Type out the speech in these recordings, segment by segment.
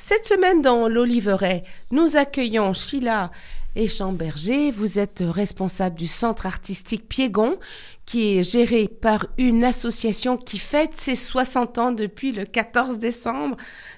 Cette semaine dans l'Oliveraie, nous accueillons Sheila Echamberger. Vous êtes responsable du centre artistique Piégon, qui est géré par une association qui fête ses 60 ans depuis le 14 décembre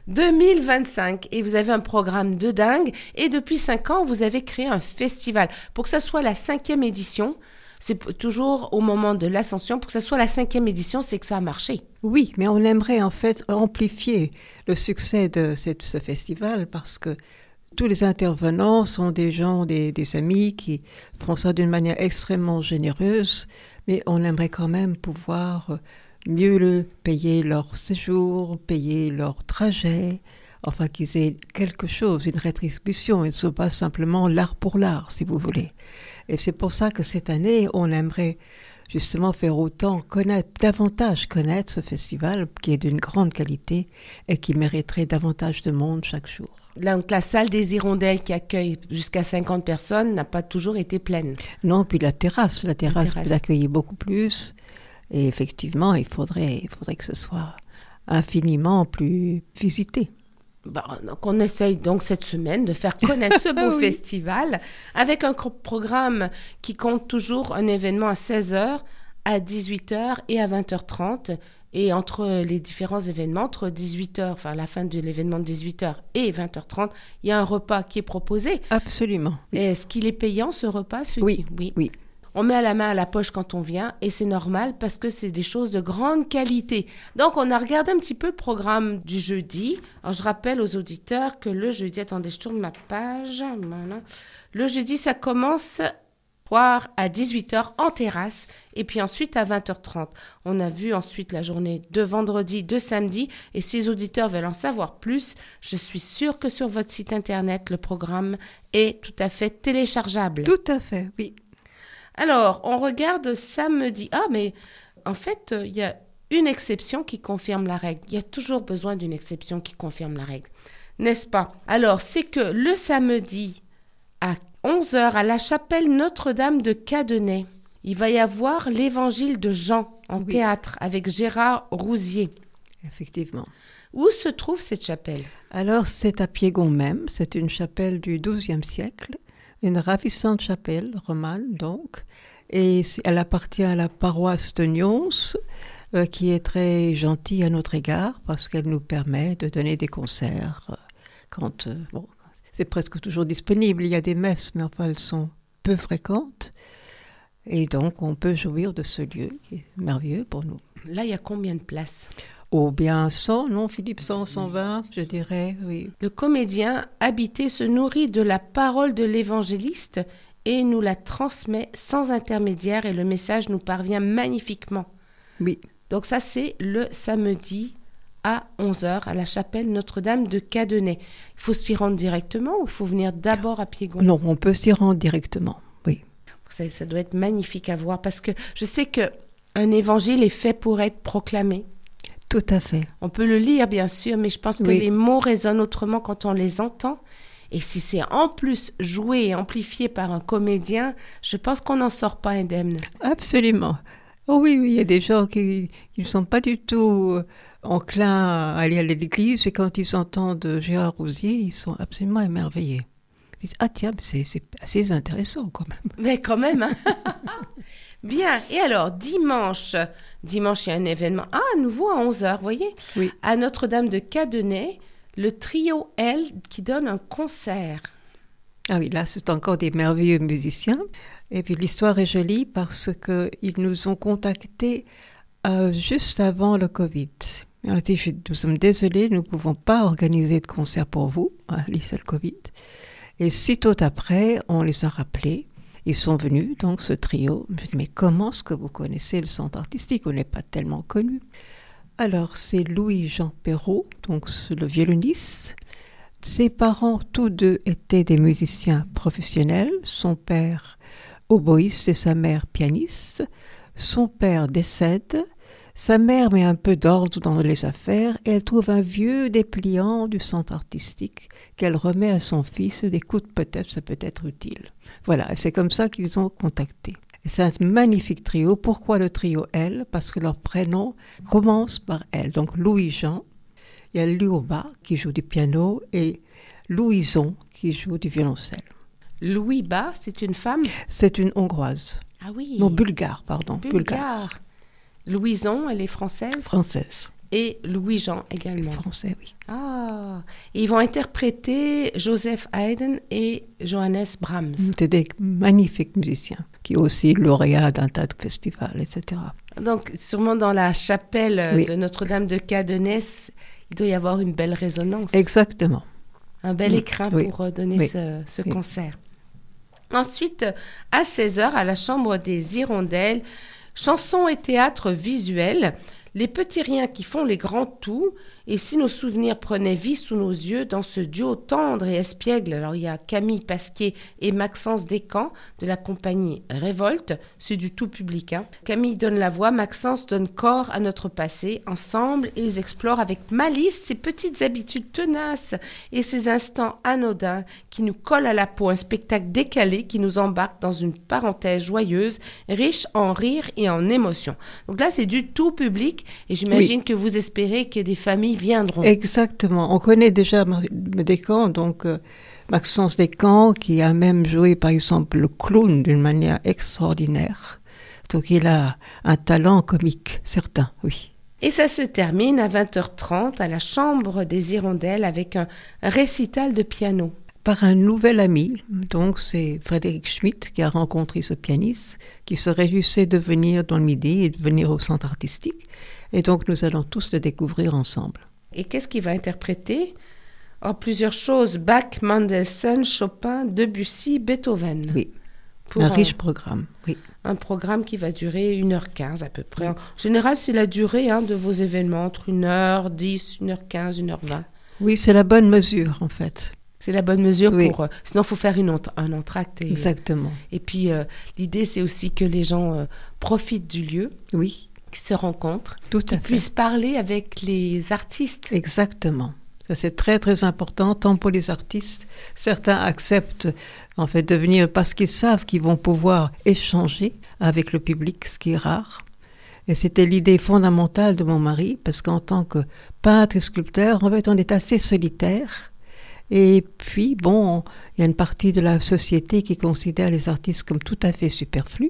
2025. Et vous avez un programme de dingue. Et depuis 5 ans, vous avez créé un festival. Pour que ça soit la 5e édition, c'est toujours au moment de l'ascension, pour que ça soit la 5e édition, c'est que ça a marché. Oui, mais on aimerait en fait amplifier le succès de ce festival parce que tous les intervenants sont des gens, des amis qui font ça d'une manière extrêmement généreuse, mais on aimerait quand même pouvoir mieux payer leur séjour, payer leur trajet, enfin qu'ils aient quelque chose, une rétribution, et ne soit pas simplement l'art pour l'art, si vous voulez. Et c'est pour ça que cette année, on aimerait justement faire davantage connaître ce festival qui est d'une grande qualité et qui mériterait davantage de monde chaque jour. Donc la salle des Hirondelles qui accueille jusqu'à 50 personnes n'a pas toujours été pleine. Non, puis la terrasse peut accueillir beaucoup plus. Et effectivement, il faudrait que ce soit infiniment plus visité. Donc on essaye donc cette semaine de faire connaître ce beau festival avec un programme qui compte toujours un événement à 16h, à 18h et à 20h30. Et entre les différents événements, entre 18h, enfin la fin de l'événement de 18h et 20h30, il y a un repas qui est proposé. Absolument. Oui. Est-ce qu'il est payant ce repas? Oui. On met à la main à la poche quand on vient et c'est normal parce que c'est des choses de grande qualité. Donc, on a regardé un petit peu le programme du jeudi. Alors, je rappelle aux auditeurs que le jeudi, attendez, je tourne ma page. Voilà. Le jeudi, ça commence à 18h en terrasse et puis ensuite à 20h30. On a vu ensuite la journée de vendredi, de samedi et si les auditeurs veulent en savoir plus, je suis sûre que sur votre site internet, le programme est tout à fait téléchargeable. Tout à fait, oui. Alors, on regarde samedi. Ah, mais en fait, il y a une exception qui confirme la règle. Il y a toujours besoin d'une exception qui confirme la règle, n'est-ce pas? Alors, c'est que le samedi à 11h à la chapelle Notre-Dame de Cadenet, il va y avoir l'évangile de Jean en théâtre avec Gérard Rousier. Effectivement. Où se trouve cette chapelle? Alors, c'est à Piégon même. C'est une chapelle du XIIe siècle. Une ravissante chapelle romane, donc, et elle appartient à la paroisse de Nyons, qui est très gentille à notre égard, parce qu'elle nous permet de donner des concerts quand, c'est presque toujours disponible, il y a des messes, mais enfin, elles sont peu fréquentes, et donc on peut jouir de ce lieu qui est merveilleux pour nous. Là, il y a combien de places? Oh bien 100, non Philippe, 100, 120, je dirais, oui. Le comédien habité se nourrit de la parole de l'évangéliste et nous la transmet sans intermédiaire et le message nous parvient magnifiquement. Oui. Donc ça, c'est le samedi à 11h à la chapelle Notre-Dame de Cadenet. Il faut s'y rendre directement ou il faut venir d'abord à Piégon? Non, on peut s'y rendre directement, oui. Ça doit être magnifique à voir parce que je sais qu'un évangile est fait pour être proclamé. Tout à fait. On peut le lire, bien sûr, mais je pense que les mots résonnent autrement quand on les entend. Et si c'est en plus joué et amplifié par un comédien, je pense qu'on n'en sort pas indemne. Absolument. Oh oui, il y a des gens qui ne sont pas du tout enclins à aller à l'église et quand ils entendent Gérard Rousier, ils sont absolument émerveillés. Ils disent « Ah tiens, c'est assez intéressant quand même. » Mais quand même, hein. Bien, et alors, dimanche, il y a un événement, à nouveau à 11h, vous voyez, à Notre-Dame de Cadenet, le trio L qui donne un concert. Ah oui, là, c'est encore des merveilleux musiciens. Et puis, l'histoire est jolie parce qu'ils nous ont contactés juste avant le Covid. On a dit, nous sommes désolés, nous ne pouvons pas organiser de concert pour vous, c'est le Covid. Et sitôt après, on les a rappelés. Ils sont venus, donc, ce trio. Je me dis, mais comment est-ce que vous connaissez le centre artistique? On n'est pas tellement connu. Alors, c'est Louis-Jean Perrault, donc le violoniste. Ses parents, tous deux, étaient des musiciens professionnels. Son père, oboïste, et sa mère, pianiste. Son père décède. Sa mère met un peu d'ordre dans les affaires et elle trouve un vieux dépliant du centre artistique qu'elle remet à son fils. Écoute, peut-être, ça peut être utile. Voilà, et c'est comme ça qu'ils ont contacté. Et c'est un magnifique trio. Pourquoi le trio L? Parce que leur prénom commence par L. Donc Louis-Jean. Il y a Luoba qui joue du piano et Louison qui joue du violoncelle. Louiba, c'est une femme? C'est une Hongroise. Ah oui. Non, bulgare, pardon. Bulgare. Louison, elle est française? Française. Et Louis-Jean également. Français, oui. Ah, et ils vont interpréter Joseph Haydn et Johannes Brahms. C'était des magnifiques musiciens qui sont aussi lauréats d'un tas de festivals, etc. Donc, sûrement dans la chapelle Oui. de Notre-Dame de Cadenès, il doit y avoir une belle résonance. Exactement. Un bel écrin Oui. pour donner Oui. ce Oui. concert. Ensuite, à 16h, à la Chambre des Hirondelles, chansons et théâtre visuel, les petits riens qui font les grands tout, et si nos souvenirs prenaient vie sous nos yeux dans ce duo tendre et espiègle. Alors il y a Camille Pasquier et Maxence Descamps de la compagnie Révolte, c'est du tout public. Camille donne la voix, Maxence donne corps à notre passé. Ensemble, ils explorent avec malice ces petites habitudes tenaces et ces instants anodins qui nous collent à la peau, un spectacle décalé qui nous embarque dans une parenthèse joyeuse, riche en rires et en émotions. Donc là, c'est du tout public et j'imagine que vous espérez que des familles viendront. Exactement. On connaît déjà Descamps, donc Maxence Descamps, qui a même joué, par exemple, le clown d'une manière extraordinaire. Donc il a un talent comique, certain, oui. Et ça se termine à 20h30 à la Chambre des Hirondelles avec un récital de piano. Par un nouvel ami, donc c'est Frédéric Schmitt qui a rencontré ce pianiste, qui se réjouissait de venir dans le Midi et de venir au centre artistique. Et donc nous allons tous le découvrir ensemble. Et qu'est-ce qu'il va interpréter? Plusieurs choses, Bach, Mendelssohn, Chopin, Debussy, Beethoven. Oui, Pour un riche programme, oui. Un programme qui va durer 1h15 à peu près. En général, c'est la durée de vos événements, entre 1h10, 1h15, 1h20. Oui, c'est la bonne mesure en fait. C'est la bonne mesure Oui. pour... sinon, il faut faire un entracte. Exactement. Et puis, l'idée, c'est aussi que les gens profitent du lieu, Oui, qu'ils se rencontrent, tout à qu'ils fait. puissent parler avec les artistes. Exactement. Ça, c'est très, très important, tant pour les artistes. Certains acceptent, en fait, de venir parce qu'ils savent qu'ils vont pouvoir échanger avec le public, ce qui est rare. Et c'était l'idée fondamentale de mon mari, parce qu'en tant que peintre et sculpteur, en fait, on est assez solitaire. Et puis, bon, il y a une partie de la société qui considère les artistes comme tout à fait superflus,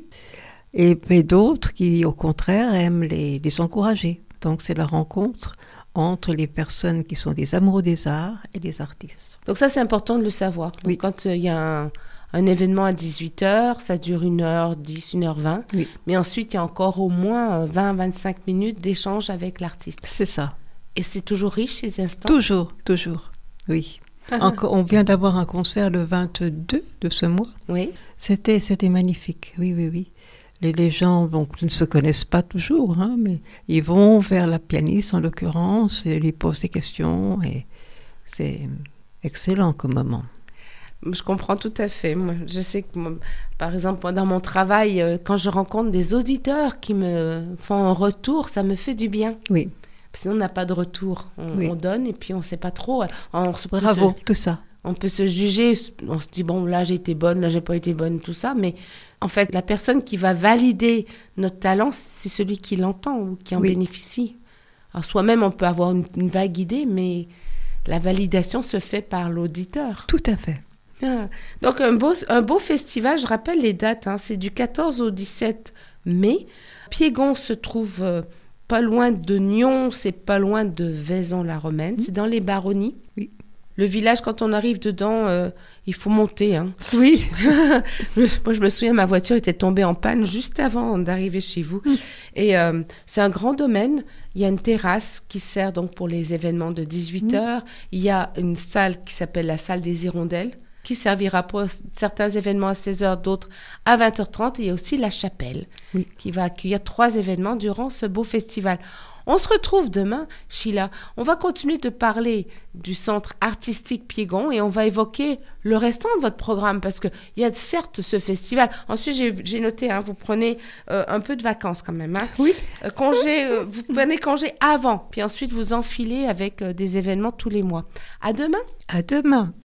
et d'autres qui, au contraire, aiment les encourager. Donc, c'est la rencontre entre les personnes qui sont des amoureux des arts et les artistes. Donc ça, c'est important de le savoir. Donc, Oui. quand il y a un événement à 18h, ça dure 1h10, 1h20. Oui. Mais ensuite, il y a encore au moins 20-25 minutes d'échange avec l'artiste. C'est ça. Et c'est toujours riche, ces instants? Toujours, toujours, oui. On vient d'avoir un concert le 22 de ce mois. Oui. C'était magnifique, oui, oui, oui. Les gens donc, ne se connaissent pas toujours, mais ils vont vers la pianiste, en l'occurrence, et lui posent des questions, et c'est excellent comme moment. Je comprends tout à fait. Moi, je sais que, par exemple, dans mon travail, quand je rencontre des auditeurs qui me font un retour, ça me fait du bien. Oui. Sinon, on n'a pas de retour. On donne et puis on ne sait pas trop. Bravo, tout ça. On peut se juger, on se dit, bon, là j'ai été bonne, là j'ai pas été bonne, tout ça. Mais en fait, la personne qui va valider notre talent, c'est celui qui l'entend ou qui en bénéficie. Alors soi-même, on peut avoir une vague idée, mais la validation se fait par l'auditeur. Tout à fait. Donc un beau festival, je rappelle les dates, c'est du 14 au 17 mai. Piégon se trouve pas loin de Nyon, c'est pas loin de Vaison-la-Romaine, c'est dans les Baronnies. Oui. Le village, quand on arrive dedans, il faut monter. Oui. Moi, je me souviens, ma voiture était tombée en panne juste avant d'arriver chez vous. Et c'est un grand domaine. Il y a une terrasse qui sert donc pour les événements de 18h. Il y a une salle qui s'appelle la salle des Hirondelles, qui servira pour certains événements à 16h, d'autres à 20h30. Et il y a aussi la chapelle, qui va accueillir 3 événements durant ce beau festival. On se retrouve demain, Sheila. On va continuer de parler du centre artistique Piégon et on va évoquer le restant de votre programme parce qu'il y a certes ce festival. Ensuite, j'ai noté, vous prenez un peu de vacances quand même. Oui. Vous prenez congé avant, puis ensuite vous enfilez avec des événements tous les mois. À demain. À demain.